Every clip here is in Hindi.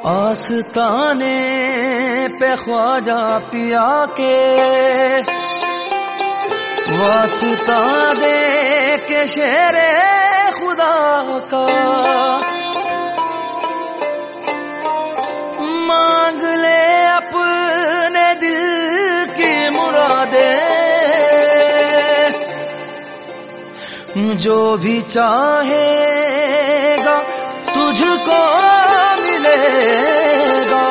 आस्ताने पे ख्वाजा पिया के वास्ता दे के शेरे खुदा का मांग ले अपने दिल की मुरादे, जो भी चाहेगा तुझको मिलेगा।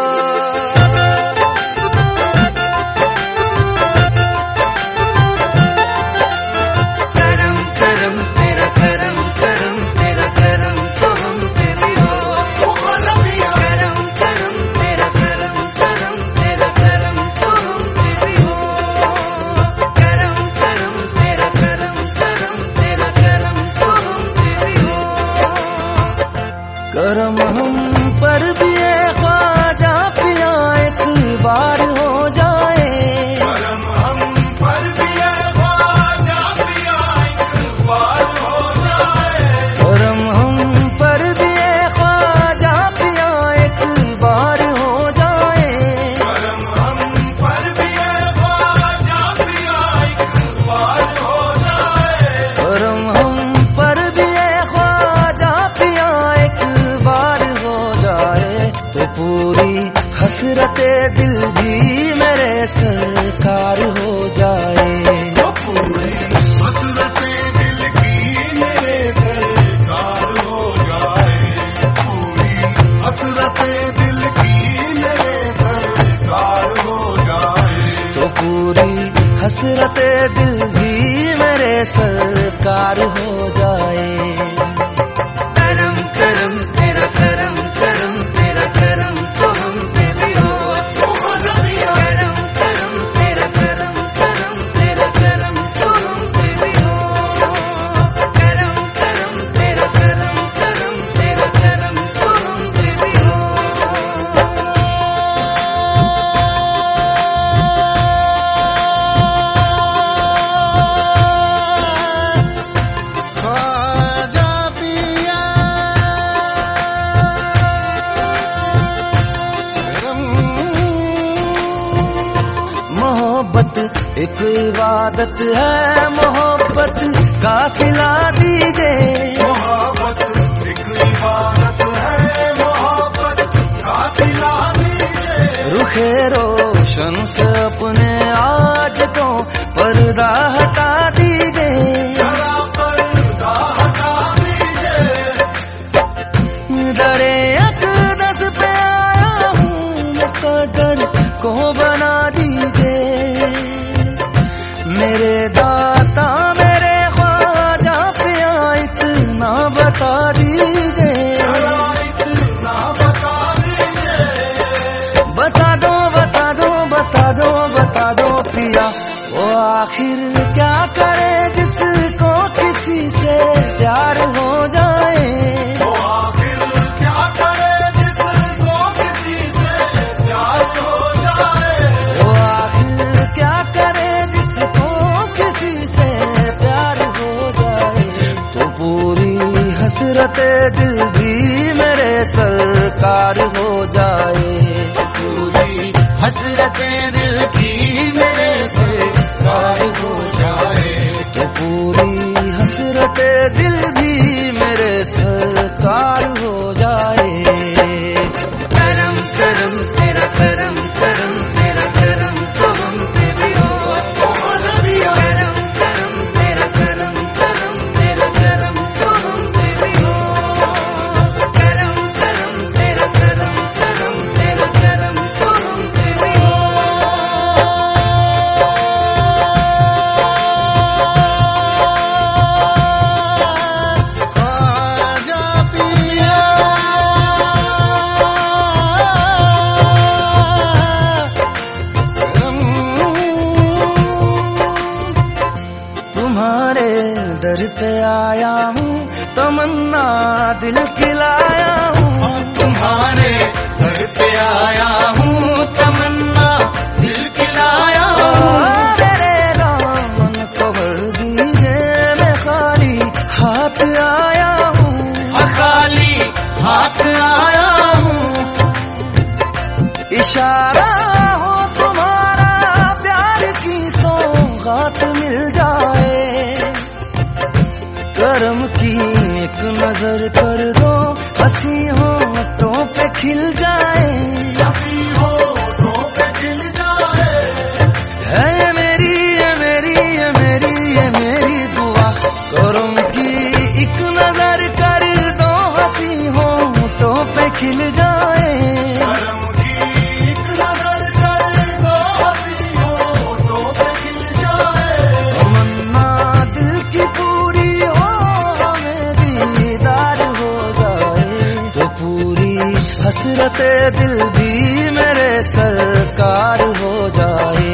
करम करम तेरा करम करम तेरा करम तो हम पे भी हो। करम करम तेरा करम करम तेरा करम तो हम पे भी हो। करम करम तेरा करम करम तेरा करम तो हम पे भी हो। करम हम पर भी ख्वाजा पिया एक बार हो जाए। करम हम पर भी ख्वाजा पिया एक बार हो जाए। करम हम पर भी ख्वाजा पिया एक बार हो जाए। करम हम पर भी ख्वाजा पिया एक बार हो जाए। करम हम पर भी ख्वाजा पिया एक बार हो जाए, तो पूरी हसरते दिल भी मेरे सरकार हो जाए। तो पूरी हसरते दिल की मेरे सरकार हो जाए। पूरी हसरते दिल की मेरे सरकार हो जाए। तो पूरी हसरते दिल भी मेरे सरकार हो जाए। करम करम तेरा करम करम तेरा करम तो हम पे भी हो। करम करम तेरा करम करम तेरा करम तो हम पे भी हो। करम करम तेरा करम करम तेरा करम तो हम पे भी हो। ख्वाजा पिया मोहब्बत एक इबादत है, मोहब्बत का सिला दीजिए। मोहब्बत एक इबादत है, मोहब्बत का सिला दीजिए। रुखे रोशन से अपने आज तो पर्दा हटा दीजिए। जरा पर्दा हटा दीजिए। दरे अक़दस पे आया हूँ, मुक़द्दर को बना दीजिए। मेरे दाता मेरे ख्वाजा पिया इतना बता दीजिए। इतना बता दीजिए। बता दो बता दो बता दो बता दो पिया, वो आखिर क्या करे जिसको किसी से प्यार हो जाए। वो आखिर क्या करे जिसको किसी से प्यार हो जाए। वो आखिर क्या करे जिसको किसी से प्यार हो जाए, तो पूरी हसरते दिल भी मेरे सरकार हो जाए। पूरी हसरते दिल की मेरे सरकार हो जाए। तो पूरी हसरते दिल भी मेरे सरकार हो जाए। करम करम तेरा करम करम तेरा करम तो हम पे भी हो। करम करम तेरा करम करम तेरा करम तो हम पे भी हो। करम करम तेरा करम करम तेरा करम तो हम पे भी हो। ख्वाजा पिया तुम्हारे दर पे आया हूँ, तमन्ना दिल की लाया हूँ। तुम्हारे घर पे आया हूँ, तमन्ना दिल की लाया हूँ। मेरे दामन को भर दीजिए, मैं खाली हाथ आया हूँ। खाली हाथ आया हूँ। इशारा हो तुम्हारा, प्यार की सौगात मिल जाए। करम की एक नजर कर दो, हंसी होठों पे खिल जाए। है ये मेरी ये मेरी ये मेरी ये मेरी दुआ, करम की एक नजर कर दो, हंसी होठों पे खिल जाए। तमन्ना दिल की पूरी हो, हमें दीदार हो जाए। तो पूरी हसरते दिल भी मेरे सरकार हो जाए।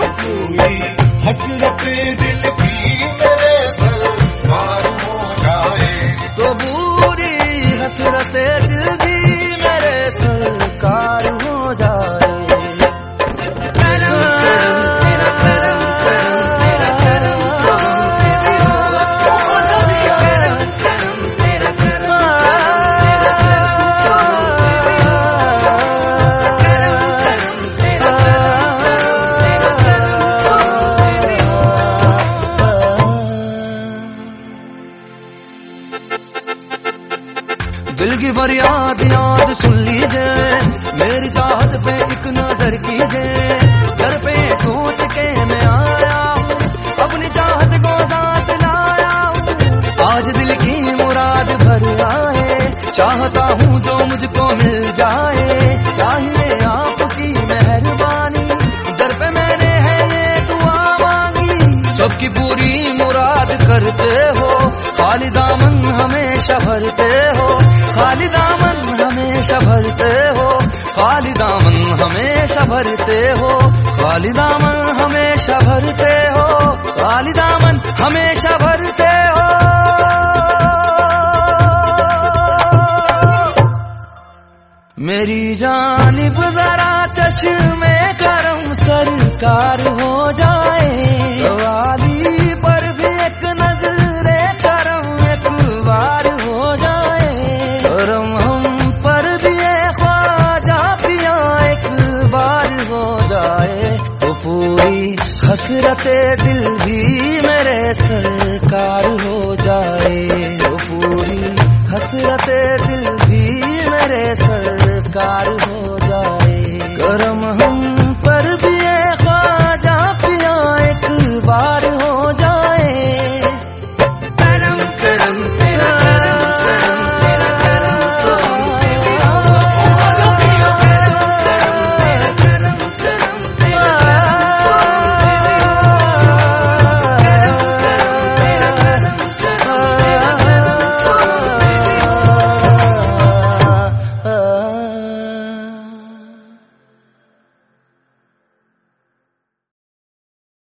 हसरते दिल की मेरे सरकार हो जाए। तो पूरी हसरते दिल भी मेरे सरकार हो जाए। करम करम तेरा करम करम तेरा करम करम तेरा करम दिल की फरियाद याद सुन लीजिए, मेरी चाहत पे एक नजर कीजिए। घर पे सोच के मैं आया हूँ, अपनी चाहत को साथ लाया हूँ। आज दिल की मुराद भर आए, चाहता हूँ जो मुझको मिल जाए। चाहिए आपकी मेहरबानी, दर पे मैंने है ये दुआ मांगी। सबकी पूरी मुराद करते हो, खाली दामन हमेशा भरते हो। खाली दामन हमेशा भरते हो, खाली दामन हमेशा भरते हो। खाली दामन हमेशा भरते हो, खाली दामन हमेशा भरते हो। मेरी जानिब जरा चश्मे करम सरकार हो जाए। सवाली पर भी एक नजरे करम एक बार हो जाए। करम हम पर भी ख्वाजा पिया एक बार हो जाए। तो पूरी हसरते दिल भी मेरे सरकार हो जाए। तो पूरी हसरते दिल भी मेरे सरकार हो जाए। करम हम पर भी ख्वाजा पिया एक बार हो जाए। करम करम